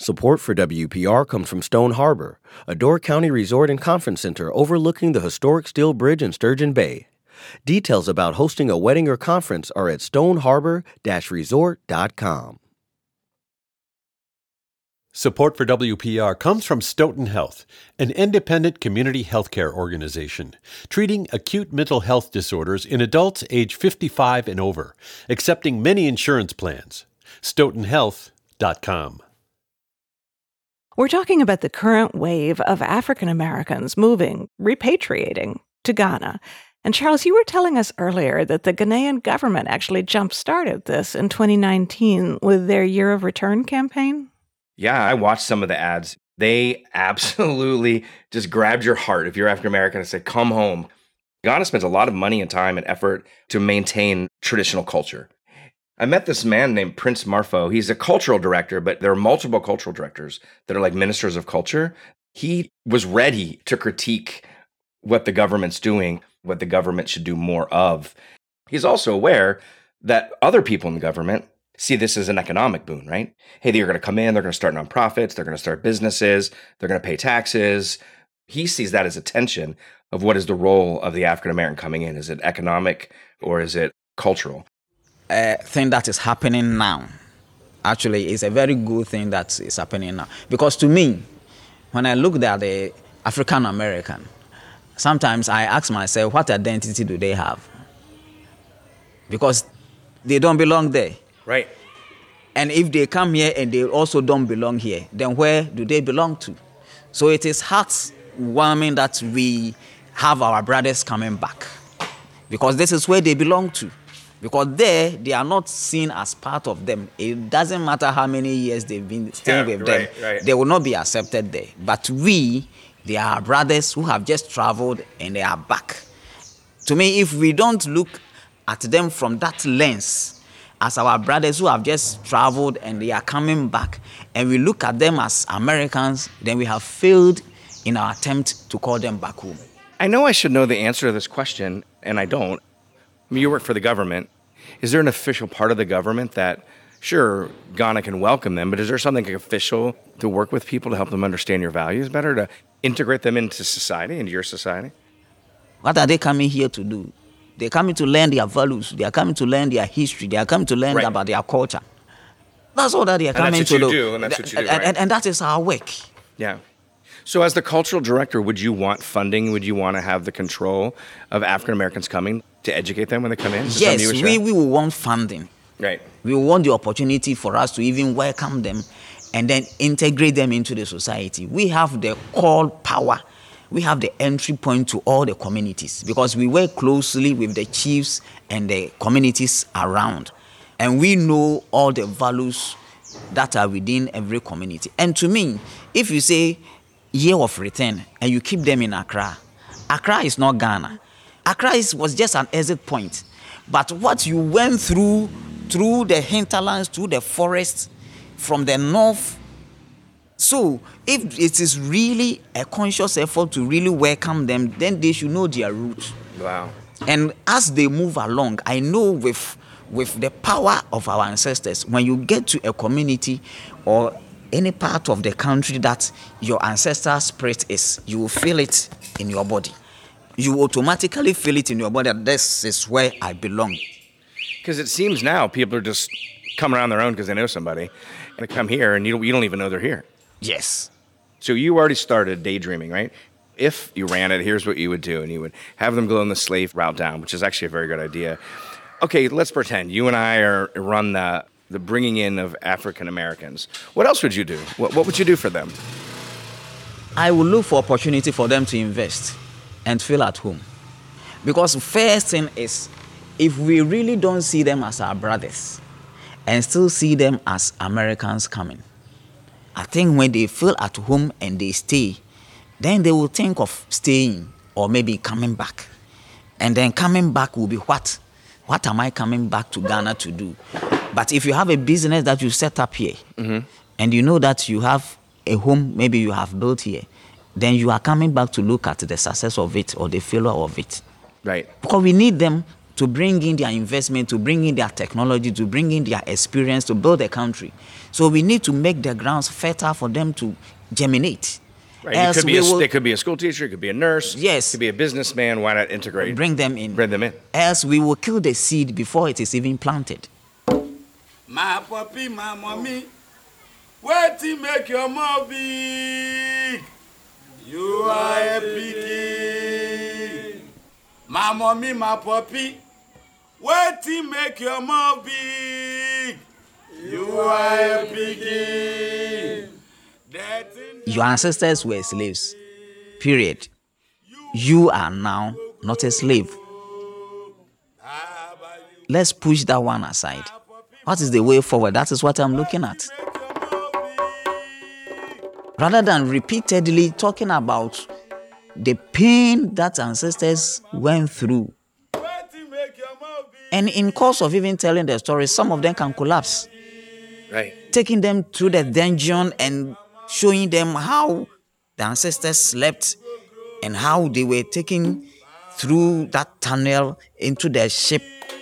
Support for WPR comes from Stone Harbor, a Door County resort and conference center overlooking the historic Steel Bridge in Sturgeon Bay. Details about hosting a wedding or conference are at stoneharbor-resort.com. Support for WPR comes from Stoughton Health, an independent community healthcare organization treating acute mental health disorders in adults age 55 and over, accepting many insurance plans. StoughtonHealth.com. We're talking about the current wave of African Americans moving, repatriating to Ghana. And Charles, you were telling us earlier that the Ghanaian government actually jump-started this in 2019 with their Year of Return campaign. Yeah, I watched some of the ads. They absolutely just grabbed your heart if you're African American and said, come home. Ghana spends a lot of money and time and effort to maintain traditional culture. I met this man named Prince Marfo. He's a cultural director, but there are multiple cultural directors that are like ministers of culture. He was ready to critique what the government's doing, what the government should do more of. He's also aware that other people in the government see this as an economic boon, right? Hey, they're going to come in, they're going to start nonprofits, they're going to start businesses, they're going to pay taxes. He sees that as a tension of what is the role of the African American coming in. Is it economic or is it cultural? Thing that is happening now actually is a very good thing that is happening now. Because to me, when I look at the African American, sometimes I ask myself, what identity do they have? Because they don't belong there. Right. And if they come here and they also don't belong here, then where do they belong to? So it is heartwarming that we have our brothers coming back, because this is where they belong to. Because there, they are not seen as part of them. It doesn't matter how many years they've been staying with them. Right. They will not be accepted there. But we, they are brothers who have just traveled and they are back. To me, if we don't look at them from that lens, as our brothers who have just traveled and they are coming back, and we look at them as Americans, then we have failed in our attempt to call them back home. I know I should know the answer to this question, and I don't. I mean, you work for the government. Is there an official part of the government that, sure, Ghana can welcome them, but is there something official to work with people to help them understand your values better, to integrate them into society, into your society? What are they coming here to do? They're coming to learn their values. They are coming to learn their history. They are coming to learn about their culture. That's all that they are coming to do. And that's what you do, right? And that is our work. Yeah. So as the cultural director, would you want funding? Would you want to have the control of African Americans coming to educate them when they come in? Yes, we will want funding. Right. We will want the opportunity for us to even welcome them and then integrate them into the society. We have the call power. We have the entry point to all the communities because we work closely with the chiefs and the communities around. And we know all the values that are within every community. And to me, if you say Year of Return and you keep them in Accra, Accra is not Ghana. Accra was just an exit point. But what you went through the hinterlands, through the forests, from the north. So if it is really a conscious effort to really welcome them, then they should know their roots. Wow. And as they move along, I know with the power of our ancestors, when you get to a community or any part of the country that your ancestral spirit is, you will feel it in your body. You automatically feel it in your body that this is where I belong. Because it seems now people are just coming around their own because they know somebody. And they come here and you don't even know they're here. Yes. So you already started daydreaming, right? If you ran it, here's what you would do. And you would have them go on the slave route down, which is actually a very good idea. Okay, let's pretend you and I run the bringing in of African Americans. What else would you do? What would you do for them? I would look for opportunity for them to invest and feel at home. Because first thing is, if we really don't see them as our brothers and still see them as Americans coming, I think when they feel at home and they stay, then they will think of staying or maybe coming back. And then coming back will be what? What am I coming back to Ghana to do? But if you have a business that you set up here, and you know that you have a home maybe you have built here, then you are coming back to look at the success of it or the failure of it. Right. Because we need them to bring in their investment, to bring in their technology, to bring in their experience to build a country. So we need to make the grounds fertile for them to germinate. Right. It could be a school teacher, it could be a nurse, yes, it could be a businessman. Why not integrate? Bring them in. Bring them in. Else we will kill the seed before it is even planted. My papi, my mommy, wait till make your mouth big. You are a piggy. My mommy, my papi, wait till make your mouth big. You are a piggy. Your ancestors were slaves. Period. You are now not a slave. Let's push that one aside. What is the way forward? That is what I'm looking at. Rather than repeatedly talking about the pain that ancestors went through. And in course of even telling the story, some of them can collapse. Right. Taking them through the dungeon and showing them how the ancestors slept and how they were taken through that tunnel into their ship.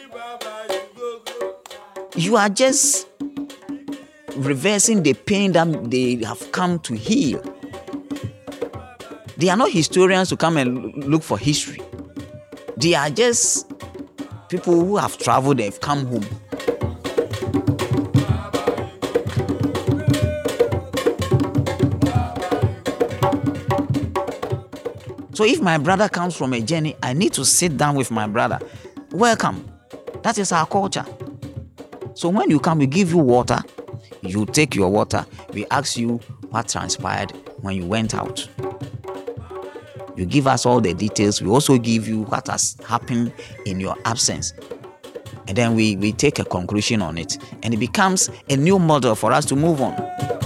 You are just reversing the pain that they have come to heal. They are not historians to come and look for history. They are just people who have traveled and have come home. So if my brother comes from a journey, I need to sit down with my brother. Welcome. That is our culture. So when you come, we give you water. You take your water. We ask you what transpired when you went out. You give us all the details. We also give you what has happened in your absence. And then we take a conclusion on it. And it becomes a new model for us to move on.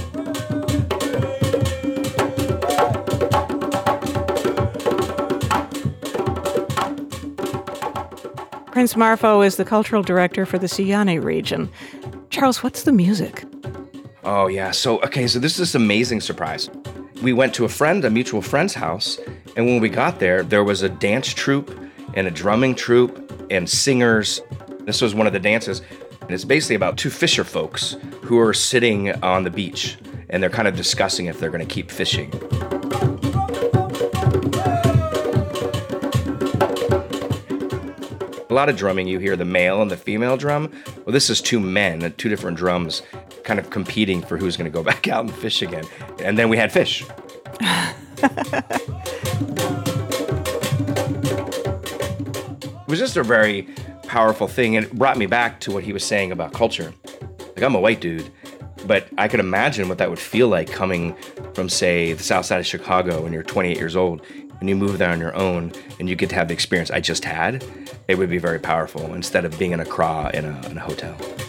Prince Marfo is the cultural director for the Siani region. Charles, what's the music? Oh, yeah. So this is this amazing surprise. We went to a mutual friend's house, and when we got there, there was a dance troupe and a drumming troupe and singers. This was one of the dances, and it's basically about two fisher folks who are sitting on the beach, and they're kind of discussing if they're going to keep fishing. A lot of drumming, you hear the male and the female drum. Well, this is two men, two different drums, kind of competing for who's going to go back out and fish again. And then we had fish. It was just a very powerful thing, and it brought me back to what he was saying about culture. Like, I'm a white dude, but I could imagine what that would feel like coming from, say, the south side of Chicago when you're 28 years old, and you move there on your own, and you get to have the experience I just had. It would be very powerful instead of being in a craw in a hotel.